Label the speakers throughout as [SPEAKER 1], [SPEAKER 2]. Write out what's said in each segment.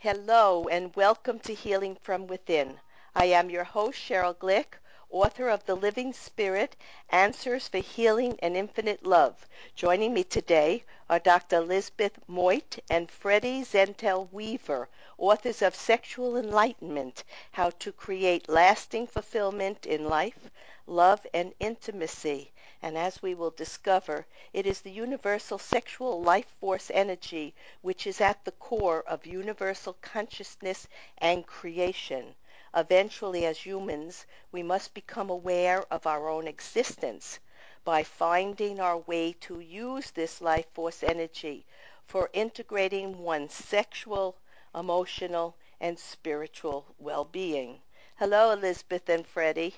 [SPEAKER 1] Hello and welcome to Healing from Within. I am your host, Cheryl Glick, author of The Living Spirit, Answers for Healing and Infinite Love. Joining me today are Dr. Elizabeth Moit and Freddie Zentel Weaver, authors of Sexual Enlightenment, How to Create Lasting Fulfillment in Life, Love, and Intimacy. And as we will discover, it is the universal sexual life force energy which is at the core of universal consciousness and creation. Eventually, as humans, we must become aware of our own existence by finding our way to use this life force energy for integrating one's sexual, emotional, and spiritual well-being. Hello, Elizabeth and Freddie.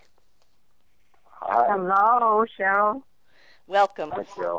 [SPEAKER 2] Hi.
[SPEAKER 3] Hello, Cheryl.
[SPEAKER 1] Welcome.
[SPEAKER 2] Hi, Cheryl.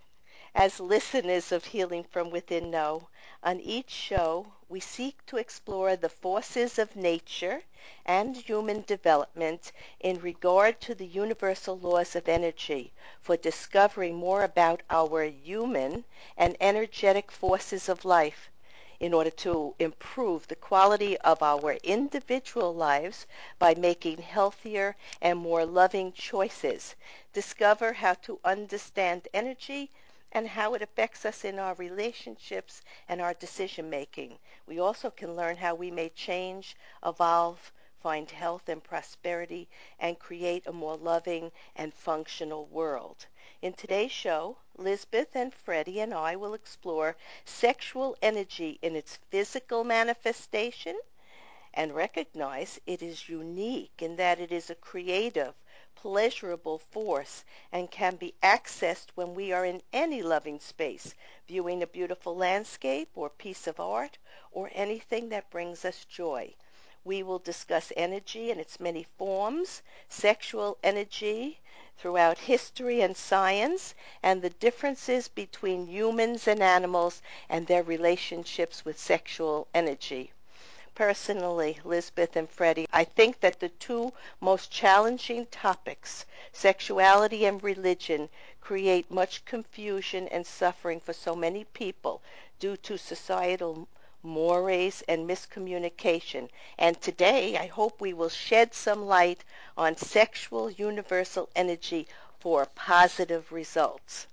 [SPEAKER 1] As listeners of Healing from Within know, on each show we seek to explore the forces of nature and human development in regard to the universal laws of energy for discovering more about our human and energetic forces of life in order to improve the quality of our individual lives by making healthier and more loving choices. Discover how to understand energy and how it affects us in our relationships and our decision making. We also can learn how we may change, evolve, find health and prosperity, and create a more loving and functional world. In today's show, Lisbeth and Freddie and I will explore sexual energy in its physical manifestation and recognize it is unique in that it is a creative, pleasurable force and can be accessed when we are in any loving space, viewing a beautiful landscape or piece of art or anything that brings us joy. We will discuss energy in its many forms, sexual energy throughout history and science, and the differences between humans and animals and their relationships with sexual energy. Personally, Lisbeth and Freddie, I think that the two most challenging topics, sexuality and religion, create much confusion and suffering for so many people due to societal mores and miscommunication. And today, I hope we will shed some light on sexual universal energy for positive results.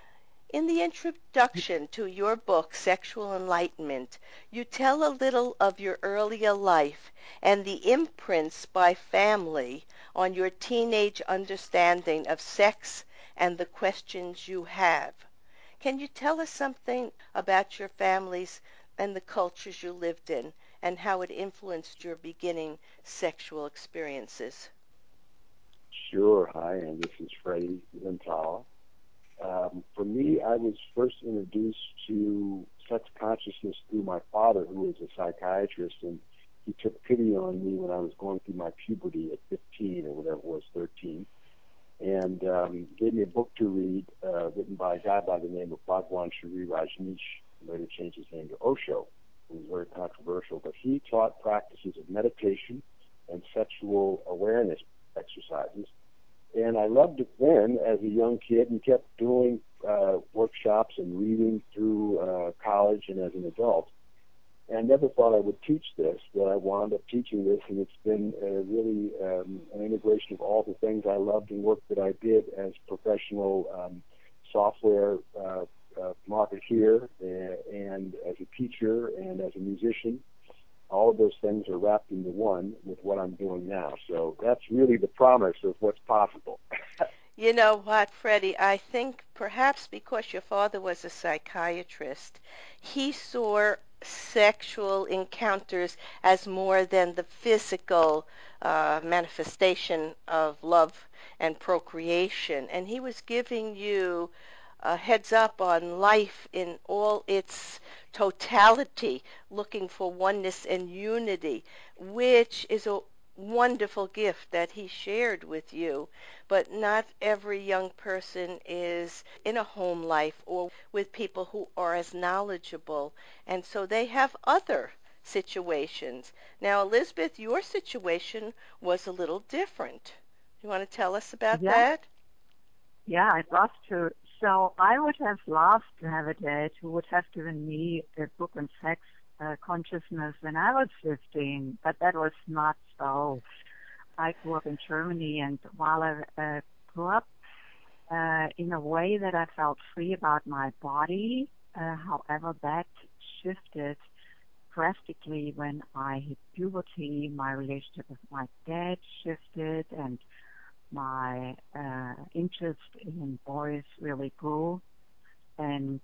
[SPEAKER 1] In the introduction to your book, Sexual Enlightenment, you tell a little of your earlier life and the imprints by family on your teenage understanding of sex and the questions you have. Can you tell us something about your families and the cultures you lived in and how it influenced your beginning sexual experiences?
[SPEAKER 2] Sure. Hi, and this is Freddie Zentala. For me, I was first introduced to sex consciousness through my father, who was a psychiatrist, and he took pity on me when I was going through my puberty at 15 or whatever it was, 13, and gave me a book to read written by a guy by the name of Bhagwan Shree Rajneesh, who later changed his name to Osho. It was very controversial, but he taught practices of meditation and sexual awareness exercises. And I loved it then as a young kid and kept doing workshops and reading through college and as an adult. And I never thought I would teach this, but I wound up teaching this, and it's been really an integration of all the things I loved and work that I did as professional software marketeer and as a teacher and as a musician. All of those things are wrapped into one with what I'm doing now. So that's really the promise of what's possible.
[SPEAKER 1] You know what, Freddie? I think perhaps because your father was a psychiatrist, he saw sexual encounters as more than the physical manifestation of love and procreation. And he was giving you a heads up on life in all its totality, looking for oneness and unity, which is a wonderful gift that he shared with you. But not every young person is in a home life or with people who are as knowledgeable, and so they have other situations. Now, Elizabeth, your situation was a little different. You want to tell us about
[SPEAKER 3] Yeah,
[SPEAKER 1] that?
[SPEAKER 3] yeah, I'd love to. So I would have loved to have a dad who would have given me a book on sex consciousness when I was 15, but that was not so. I grew up in Germany, and while I grew up in a way that I felt free about my body, however, that shifted drastically when I hit puberty. My relationship with my dad shifted, and my interest in boys really grew. And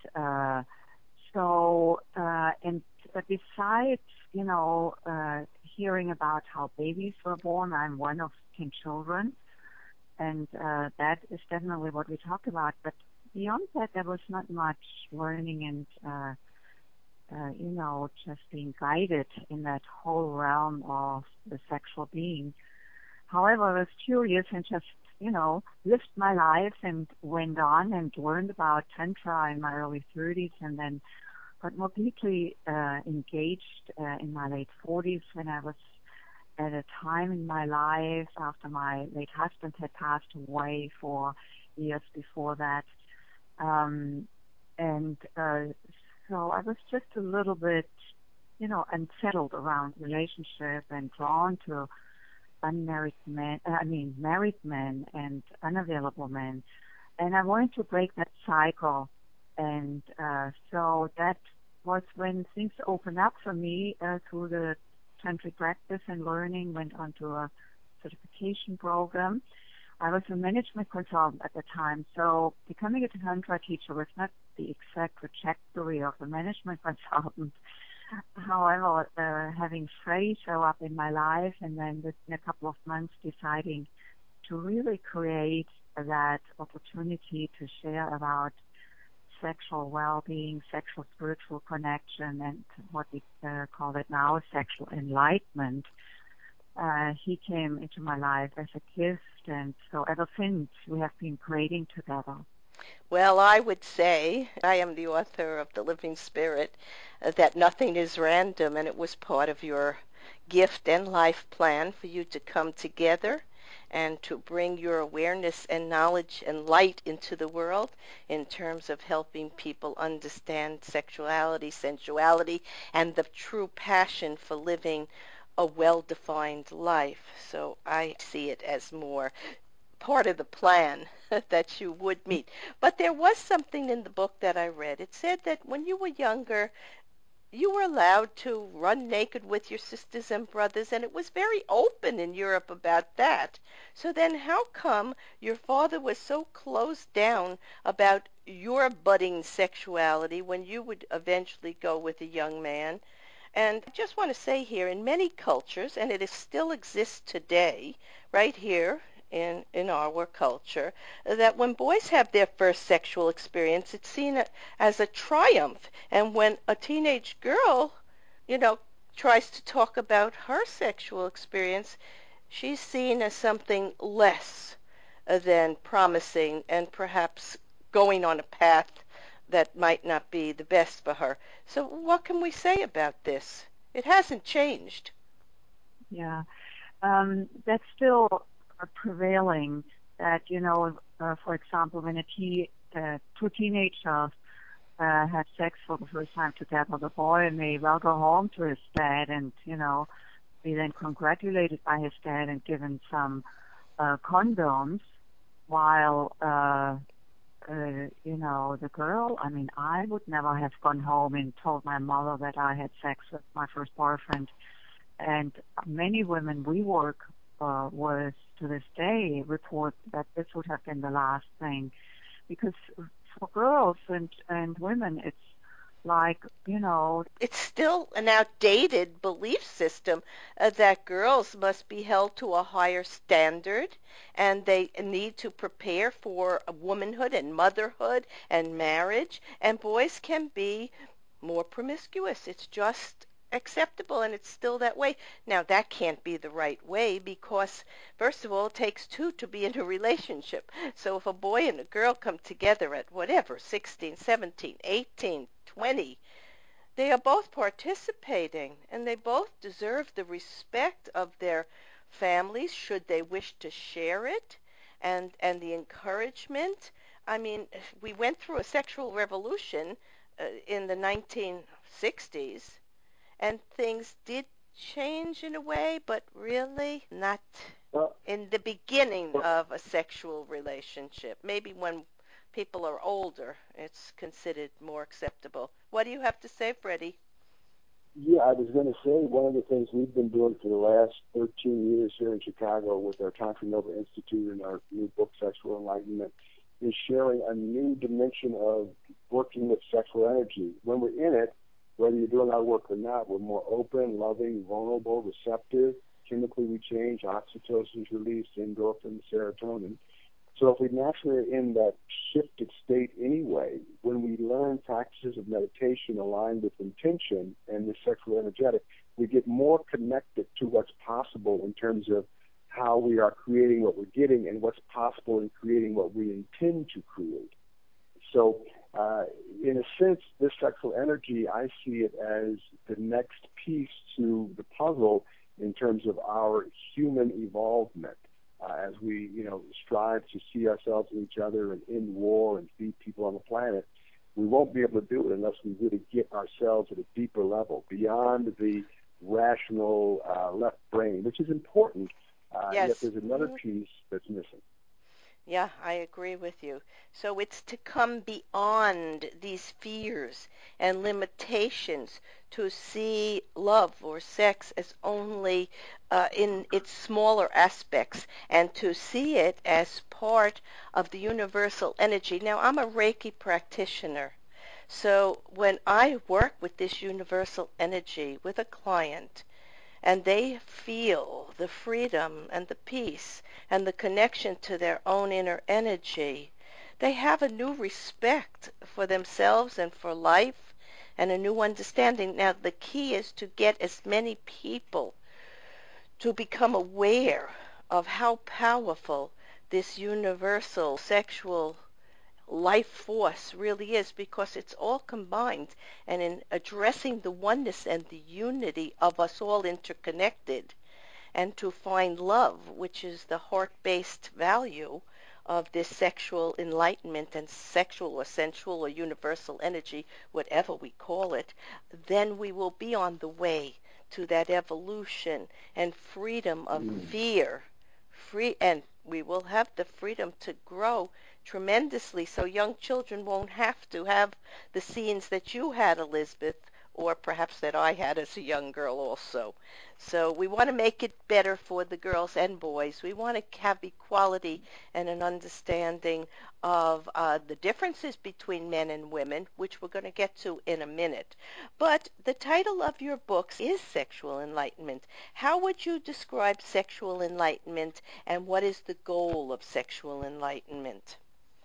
[SPEAKER 3] and besides, hearing about how babies were born, I'm one of 10 children, and that is definitely what we talk about. But beyond that, there was not much learning and, just being guided in that whole realm of the sexual being. However, I was curious and just, lived my life and went on and learned about Tantra in my early 30s, and then got more deeply engaged in my late 40s when I was at a time in my life after my late husband had passed away 4 years before that. So I was just a little bit, unsettled around relationship and drawn to married men and unavailable men. And I wanted to break that cycle. And so that was when things opened up for me through the tantric practice and learning, went on to a certification program. I was a management consultant at the time, so becoming a Tantra teacher was not the exact trajectory of a management consultant. However, having Freddie show up in my life and then within a couple of months deciding to really create that opportunity to share about sexual well-being, sexual spiritual connection, and what we call it now sexual enlightenment, he came into my life as a gift, and so ever since we have been creating together.
[SPEAKER 1] Well, I would say, I am the author of The Living Spirit, that nothing is random, and it was part of your gift and life plan for you to come together and to bring your awareness and knowledge and light into the world in terms of helping people understand sexuality, sensuality, and the true passion for living a well-defined life. So I see it as more part of the plan that you would meet. But there was something in the book that I read. It said that when you were younger, you were allowed to run naked with your sisters and brothers, and it was very open in Europe about that. So then how come your father was so closed down about your budding sexuality when you would eventually go with a young man? And I just want to say here, in many cultures, and it still exists today, right here in our culture, that when boys have their first sexual experience, it's seen as a triumph. And when a teenage girl, you know, tries to talk about her sexual experience, she's seen as something less than promising and perhaps going on a path that might not be the best for her. So what can we say about this? It hasn't changed.
[SPEAKER 3] Yeah, that's still prevailing. That for example, when two teenagers have sex for the first time together, the boy may well go home to his dad and be then congratulated by his dad and given some condoms, while the girl, I mean, I would never have gone home and told my mother that I had sex with my first boyfriend. And many women we work with to this day report that this would have been the last thing. Because for girls and women, it's like,
[SPEAKER 1] It's still an outdated belief system that girls must be held to a higher standard and they need to prepare for womanhood and motherhood and marriage, and boys can be more promiscuous. It's just acceptable, and it's still that way. Now, that can't be the right way because, first of all, it takes two to be in a relationship. So if a boy and a girl come together at whatever, 16, 17, 18, 20, they are both participating, and they both deserve the respect of their families should they wish to share it, and the encouragement. I mean, we went through a sexual revolution in the 1960s, and things did change in a way, but really not
[SPEAKER 2] Well,
[SPEAKER 1] in the beginning of a sexual relationship. Maybe when people are older, it's considered more acceptable. What do you have to say, Freddie?
[SPEAKER 2] yeah, I was going to say one of the things we've been doing for the last 13 years here in Chicago with our Tantra Nova Institute and our new book, Sexual Enlightenment, is sharing a new dimension of working with sexual energy. When we're in it, whether you're doing our work or not, we're more open, loving, vulnerable, receptive. Chemically, we change. Oxytocin is released, endorphin, serotonin. So if we naturally are in that shifted state anyway, when we learn practices of meditation aligned with intention and the sexual energetic, we get more connected to what's possible in terms of how we are creating what we're getting and what's possible in creating what we intend to create. So in a sense, this sexual energy, I see it as the next piece to the puzzle in terms of our human evolvement. As we, strive to see ourselves and each other and end war and feed people on the planet, we won't be able to do it unless we really get ourselves at a deeper level, beyond the rational left brain, which is important, yet
[SPEAKER 1] Yes.
[SPEAKER 2] there's another piece that's missing.
[SPEAKER 1] Yeah, I agree with you. So it's to come beyond these fears and limitations to see love or sex as only in its smaller aspects and to see it as part of the universal energy. Now, I'm a Reiki practitioner. So when I work with this universal energy with a client, and they feel the freedom and the peace and the connection to their own inner energy, they have a new respect for themselves and for life and a new understanding. Now, the key is to get as many people to become aware of how powerful this universal sexual life force really is, because it's all combined, and in addressing the oneness and the unity of us all interconnected, and to find love, which is the heart-based value of this sexual enlightenment and sexual or sensual or universal energy, whatever we call it, then we will be on the way to that evolution and freedom of fear, and we will have the freedom to grow tremendously, so young children won't have to have the scenes that you had, Elizabeth, or perhaps that I had as a young girl also. So we want to make it better for the girls and boys. We want to have equality and an understanding of the differences between men and women, which we're going to get to in a minute. But the title of your books is Sexual Enlightenment. How would you describe sexual enlightenment, and what is the goal of sexual enlightenment?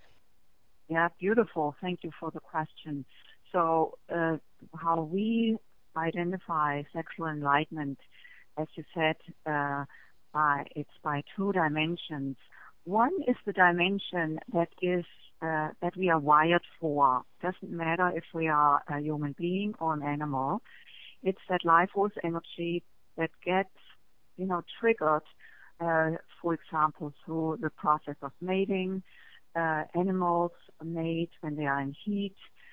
[SPEAKER 3] Yeah, beautiful. Thank you for the question. So, how we identify sexual enlightenment, as you said, it's by two dimensions. One is the dimension that is that we are wired for. Doesn't matter if we are a human being or an animal. It's that life force energy that gets, triggered, for example, through the process of mating. Animals mate when they are in heat.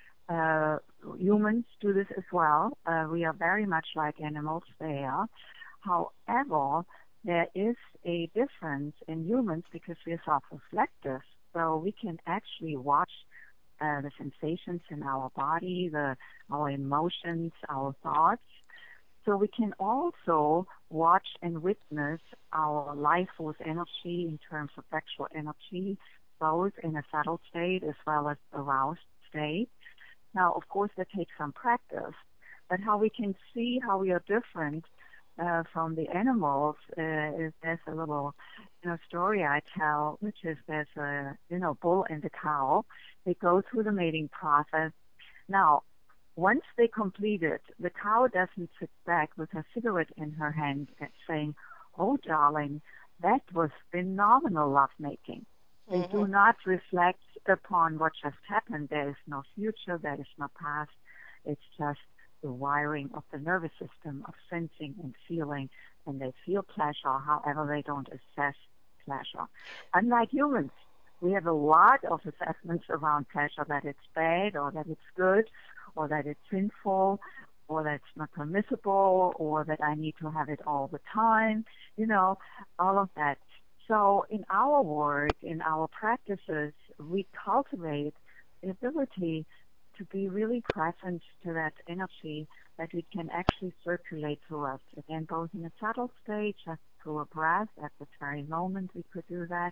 [SPEAKER 3] Humans do this as well. We are very much like animals there. However, there is a difference in humans because we are self-reflective. So we can actually watch the sensations in our body, our emotions, our thoughts. So we can also watch and witness our life force energy in terms of sexual energy, both in a subtle state as well as aroused state. Now, of course, that takes some practice, but how we can see how we are different from the animals is there's a little, story I tell, which is there's a, bull and a cow. They go through the mating process. Now, once they complete it, the cow doesn't sit back with her cigarette in her hand and saying, "Oh, darling, that was phenomenal lovemaking." They do not reflect upon what just happened. There is no future, there is no past. It's just the wiring of the nervous system of sensing and feeling, and they feel pleasure, however they don't assess pleasure. Unlike humans, we have a lot of assessments around pleasure, that it's bad or that it's good or that it's sinful. or that's not permissible, or that I need to have it all the time, you know, all of that. So in our work, in our practices, we cultivate the ability to be really present to that energy that we can actually circulate through us. Again, both in a subtle state, just through a breath, at this very moment we could do that,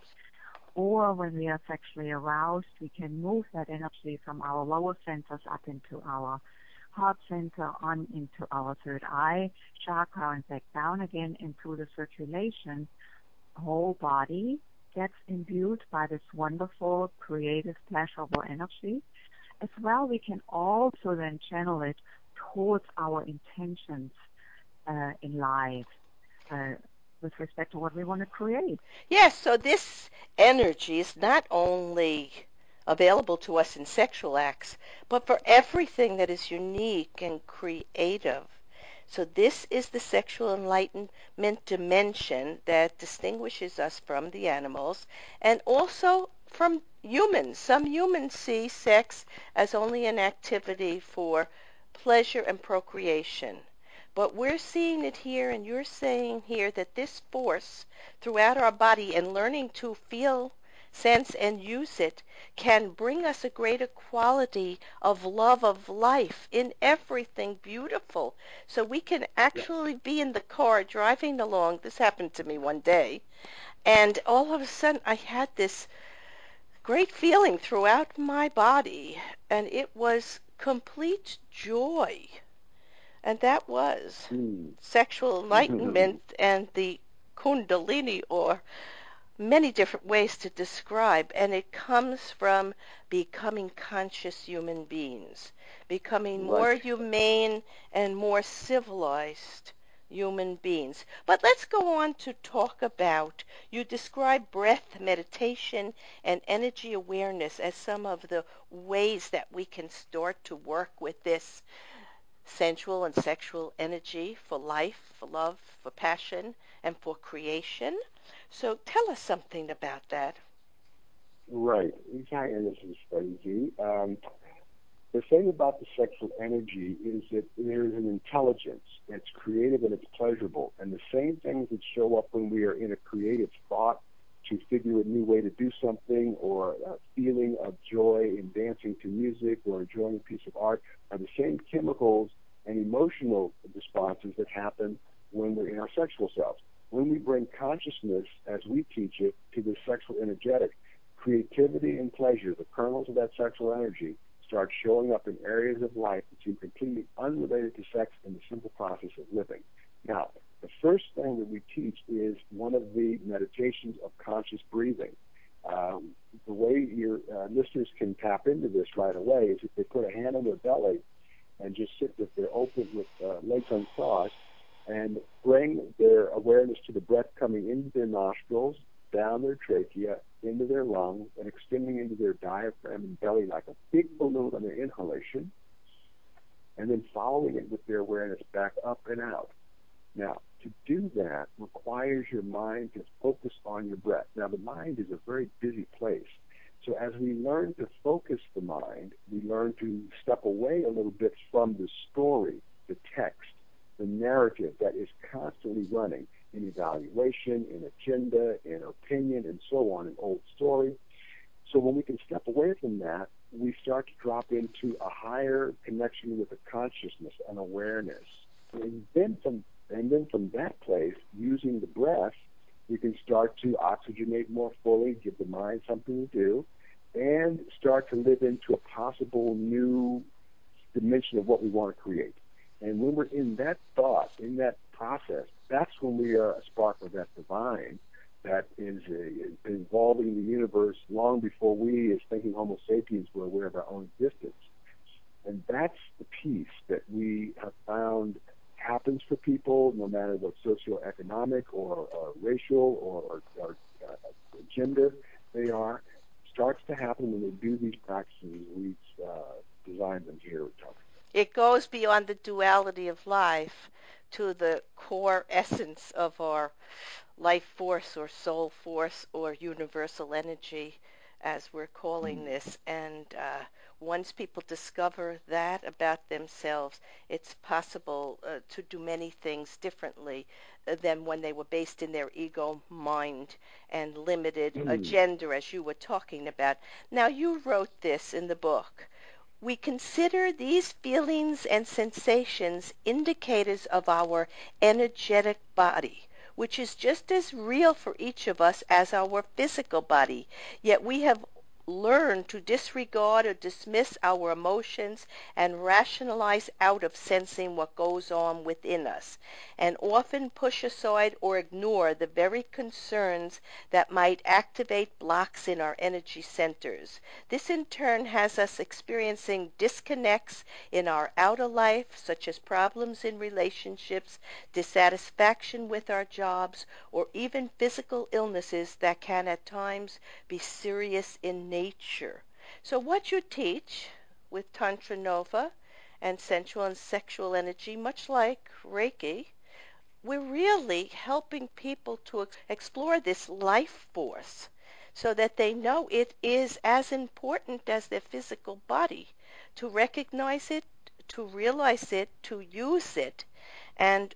[SPEAKER 3] or when we are sexually aroused, we can move that energy from our lower centers up into our heart center, on into our third eye chakra, and back down again into the circulation. Whole body gets imbued by this wonderful, creative, pleasurable energy. As well, we can also then channel it towards our intentions in life with respect to what we want to create.
[SPEAKER 1] Yes, so this energy is not only available to us in sexual acts, but for everything that is unique and creative. So this is the sexual enlightenment dimension that distinguishes us from the animals and also from humans. Some humans see sex as only an activity for pleasure and procreation. But we're seeing it here, and you're saying here that this force throughout our body and learning to feel, sense, and use it can bring us a greater quality of love of life in everything beautiful. So we can
[SPEAKER 2] Yeah.
[SPEAKER 1] actually be in the car driving along. This happened to me one day, and all of a sudden I had this great feeling throughout my body, and it was complete joy. And that was
[SPEAKER 2] Mm.
[SPEAKER 1] sexual enlightenment and the kundalini, or many different ways to describe, and it comes from becoming conscious human beings, becoming
[SPEAKER 2] Right.
[SPEAKER 1] more humane and more civilized human beings. But let's go on to talk about, you describe breath meditation and energy awareness as some of the ways that we can start to work with this sensual and sexual energy for life, for love, for passion, and for creation. So tell us something about that.
[SPEAKER 2] Right. Hi, and this is Freddie G. The thing about the sexual energy is that there's an intelligence that's creative and it's pleasurable. And the same things that show up when we are in a creative thought to figure a new way to do something, or a feeling of joy in dancing to music or enjoying a piece of art, are the same chemicals and emotional responses that happen when we're in our sexual selves. When we bring consciousness, as we teach it, to the sexual energetic, creativity and pleasure, the kernels of that sexual energy, start showing up in areas of life that seem completely unrelated to sex and the simple process of living. Now, the first thing that we teach is one of the meditations of conscious breathing. The way your listeners can tap into this right away is if they put a hand on their belly and just sit with their open, with legs uncrossed, and bring their awareness to the breath coming into their nostrils, down their trachea, into their lungs, and extending into their diaphragm and belly like a big balloon on their inhalation, and then following it with their awareness back up and out. Now, to do that requires your mind to focus on your breath. Now, the mind is a very busy place. So as we learn to focus the mind, we learn to step away a little bit from the story, the text, the narrative that is constantly running in evaluation, in agenda, in opinion, and so on, an old story. So when we can step away from that, we start to drop into a higher connection with a consciousness, an awareness. And then from that place, using the breath, we can start to oxygenate more fully, give the mind something to do, and start to live into a possible new dimension of what we want to create. And when we're in that thought, in that process, that's when we are a spark of that divine that is involving the universe long before we, as thinking Homo sapiens, were aware of our own existence. And that's the piece that we have found happens for people, no matter what socioeconomic or racial or gender they are, starts to happen when they do these practices we've designed them here.
[SPEAKER 1] It goes beyond the duality of life to the core essence of our life force or soul force or universal energy, as we're calling this. And once people discover that about themselves, it's possible to do many things differently than when they were based in their ego mind and limited
[SPEAKER 2] Mm.
[SPEAKER 1] agenda, as you were talking about. Now, you wrote this in the book. We consider these feelings and sensations indicators of our energetic body, which is just as real for each of us as our physical body. Yet we have learned to disregard or dismiss our emotions and rationalize out of sensing what goes on within us, and often push aside or ignore the very concerns that might activate blocks in our energy centers. This in turn has us experiencing disconnects in our outer life, such as problems in relationships, dissatisfaction with our jobs, or even physical illnesses that can at times be serious in nature. So what you teach with Tantra Nova and sensual and sexual energy, much like Reiki, we're really helping people to explore this life force so that they know it is as important as their physical body, to recognize it, to realize it, to use it, and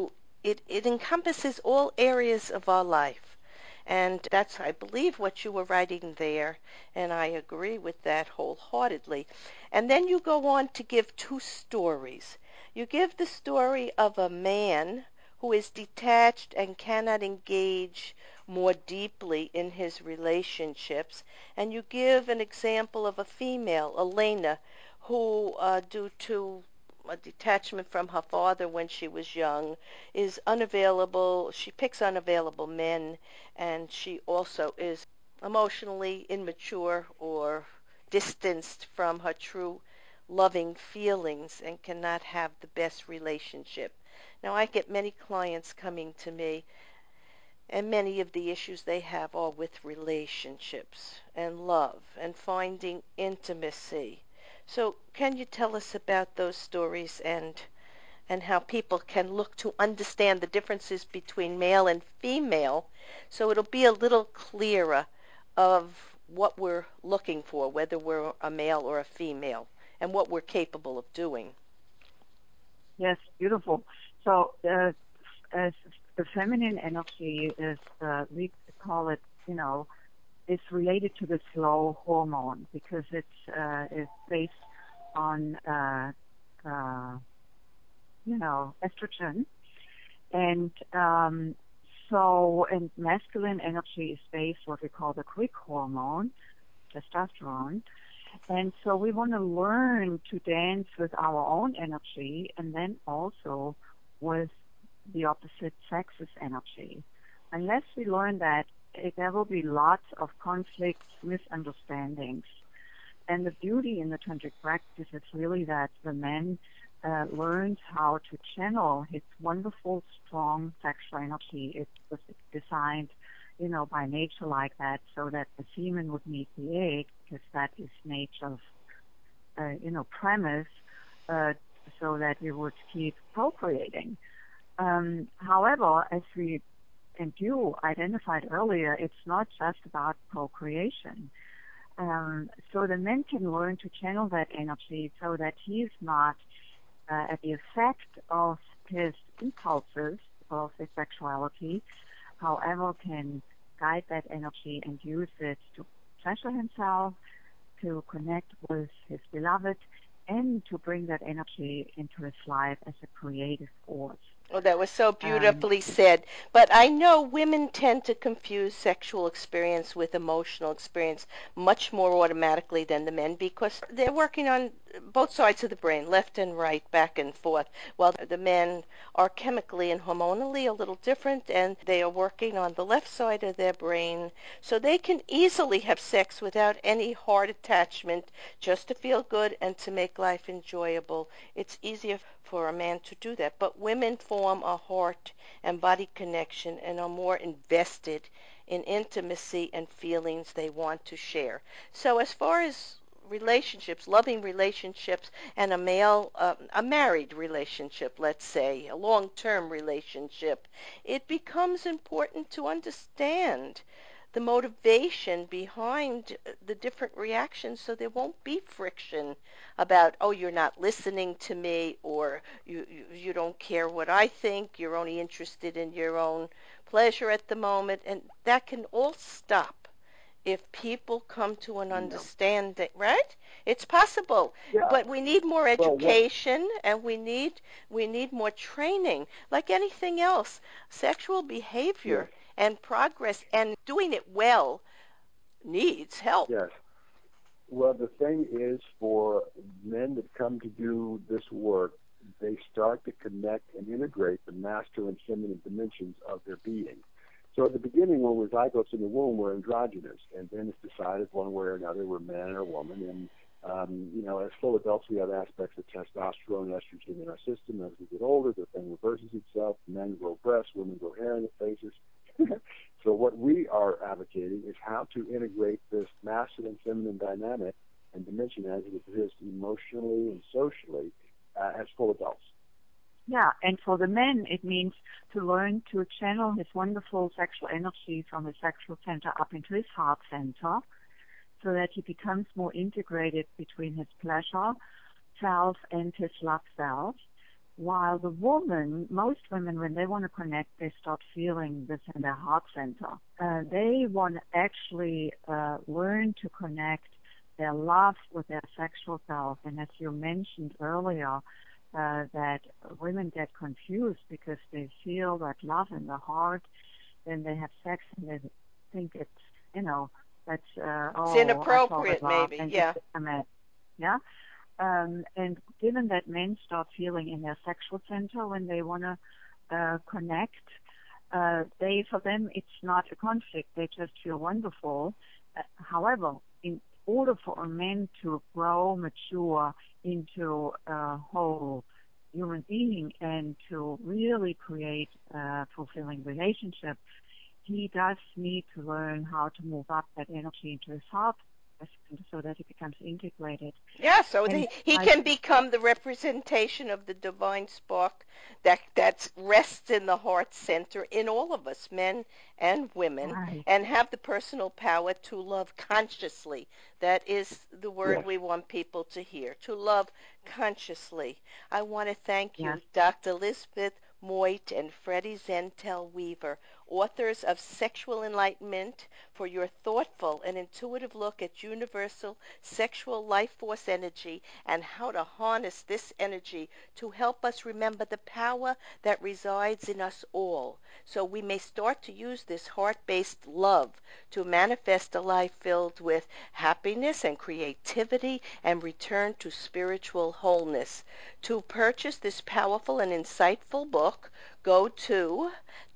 [SPEAKER 1] it encompasses all areas of our life. And that's, I believe, what you were writing there, and I agree with that wholeheartedly. And then you go on to give two stories. You give the story of a man who is detached and cannot engage more deeply in his relationships, and you give an example of a female, Elena, who, due to a detachment from her father when she was young, is unavailable. She picks unavailable men, and she also is emotionally immature or distanced from her true loving feelings and cannot have the best relationship. Now, I get many clients coming to me, and many of the issues they have are with relationships and love and finding intimacy. So can you tell us about those stories and how people can look to understand the differences between male and female, so it'll be a little clearer of what we're looking for, whether we're a male or a female, and what we're capable of doing?
[SPEAKER 3] Yes, beautiful. So, as the feminine energy is, we call it, it's related to the slow hormone because it's based on, estrogen. And and masculine energy is based what we call the quick hormone, testosterone. And so we want to learn to dance with our own energy and then also with the opposite sex's energy. Unless we learn that, there will be lots of conflicts, misunderstandings. And the beauty in the tantric practice is really that the man learns how to channel his wonderful, strong sexual energy. It was designed, by nature like that, so that the semen would meet the egg, because that is nature's, premise, so that we would keep procreating. However, as we and you identified earlier, it's not just about procreation. So the men can learn to channel that energy so that he is not at the effect of his impulses of his sexuality, however, can guide that energy and use it to pleasure himself, to connect with his beloved, and to bring that energy into his life as a creative force.
[SPEAKER 1] Oh, that was so
[SPEAKER 3] Um,
[SPEAKER 1] beautifully said. But I know women tend to confuse sexual experience with emotional experience much more automatically than the men because they're working on both sides of the brain, left and right, back and forth, while the men are chemically and hormonally a little different and they are working on the left side of their brain. So they can easily have sex without any hard attachment, just to feel good and to make life enjoyable. It's easier for a man to do that. But women form a heart and body connection and are more invested in intimacy and feelings they want to share. So as far as relationships, loving relationships, and a married relationship, let's say, a long-term relationship, it becomes important to understand the motivation behind the different reactions so there won't be friction about, oh, you're not listening to me, or you don't care what I think, you're only interested in your own pleasure at the moment. And that can all stop if people come to an
[SPEAKER 2] Yeah.
[SPEAKER 1] understanding, right? It's possible,
[SPEAKER 2] Yeah.
[SPEAKER 1] but we need more
[SPEAKER 2] Well,
[SPEAKER 1] education, and we need more training. Like anything else, sexual
[SPEAKER 2] yes,
[SPEAKER 1] behavior and progress and doing it well needs help.
[SPEAKER 2] yes. Well, the thing is, for men that come to do this work, they start to connect and integrate the masculine and feminine dimensions of their being. So at the beginning, when we're zygotes in the womb, we're androgynous, and then it's decided one way or another we're man or woman. And as full adults, we have aspects of testosterone and estrogen in our system. As we get older, the thing reverses itself. Men grow breasts, women grow hair in their faces. So what we are advocating is how to integrate this masculine and feminine dynamic and dimension as it exists emotionally and socially as full adults.
[SPEAKER 3] Yeah, and for the men, it means to learn to channel his wonderful sexual energy from his sexual center up into his heart center so that he becomes more integrated between his pleasure self and his love self. While the woman, most women, when they want to connect, they start feeling this in their heart center. They want to actually learn to connect their love with their sexual self. And as you mentioned earlier, that women get confused because they feel that love in the heart, then they have sex and they think it's, that's,
[SPEAKER 1] It's
[SPEAKER 3] I call it
[SPEAKER 1] inappropriate,
[SPEAKER 3] love.
[SPEAKER 1] maybe.
[SPEAKER 3] And
[SPEAKER 1] Yeah.
[SPEAKER 3] it's a man. Yeah. And given that men start feeling in their sexual center when they want to connect, for them, it's not a conflict. They just feel wonderful. However, in order for a man to grow, mature into a whole human being and to really create a fulfilling relationship, he does need to learn how to move up that energy into his heart so that it becomes integrated.
[SPEAKER 1] Yeah, so
[SPEAKER 3] And
[SPEAKER 1] he can become the representation of the divine spark that rests in the heart center in all of us, men and women,
[SPEAKER 3] right.
[SPEAKER 1] and have the personal power to love consciously. That is the word
[SPEAKER 2] Yes.
[SPEAKER 1] we want people to hear, to love consciously. I want to thank
[SPEAKER 3] Yes.
[SPEAKER 1] you, Dr. Elizabeth Moit and Freddie Zentel Weaver, authors of Sexual Enlightenment, for your thoughtful and intuitive look at universal sexual life force energy and how to harness this energy to help us remember the power that resides in us all, so we may start to use this heart-based love to manifest a life filled with happiness and creativity and return to spiritual wholeness. To purchase this powerful and insightful book, go to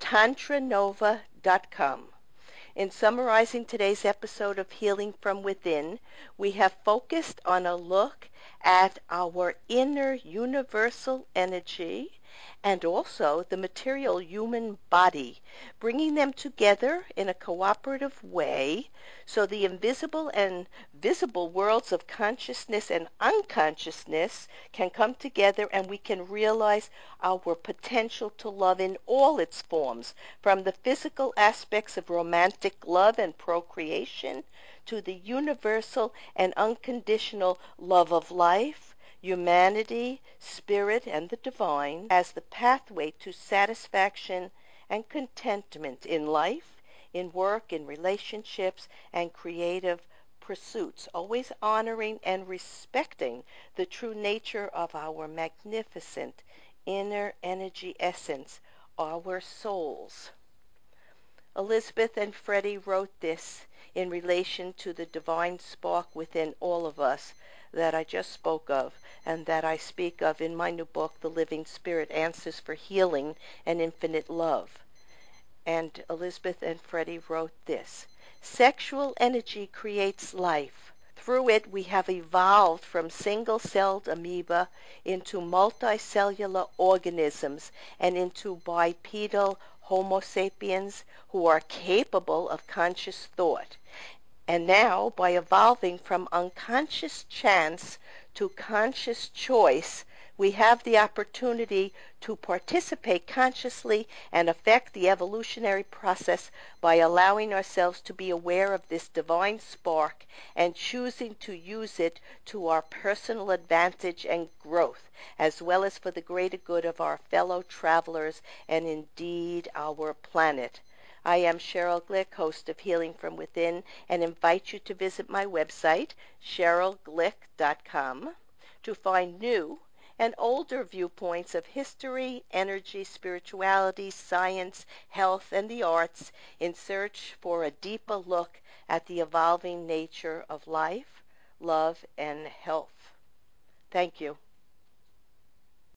[SPEAKER 1] tantranova.com. In summarizing today's episode of Healing from Within, we have focused on a look at our inner universal energy and also the material human body, bringing them together in a cooperative way so the invisible and visible worlds of consciousness and unconsciousness can come together and we can realize our potential to love in all its forms, from the physical aspects of romantic love and procreation to the universal and unconditional love of life, humanity, spirit, and the divine as the pathway to satisfaction and contentment in life, in work, in relationships, and creative pursuits, always honoring and respecting the true nature of our magnificent inner energy essence, our souls. Elizabeth and Freddie wrote this in relation to the divine spark within all of us that I just spoke of and that I speak of in my new book, The Living Spirit, Answers for Healing and Infinite Love. And Elizabeth and Freddie wrote this: sexual energy creates life. Through it, we have evolved from single-celled amoeba into multicellular organisms and into bipedal Homo sapiens who are capable of conscious thought. And now, by evolving from unconscious chance to conscious choice, We have the opportunity to participate consciously and affect the evolutionary process by allowing ourselves to be aware of this divine spark and choosing to use it to our personal advantage and growth, as well as for the greater good of our fellow travelers and indeed our planet. I am Cheryl Glick, host of Healing from Within, and invite you to visit my website, CherylGlick.com, to find new and older viewpoints of history, energy, spirituality, science, health, and the arts in search for a deeper look at the evolving nature of life, love, and health. Thank you.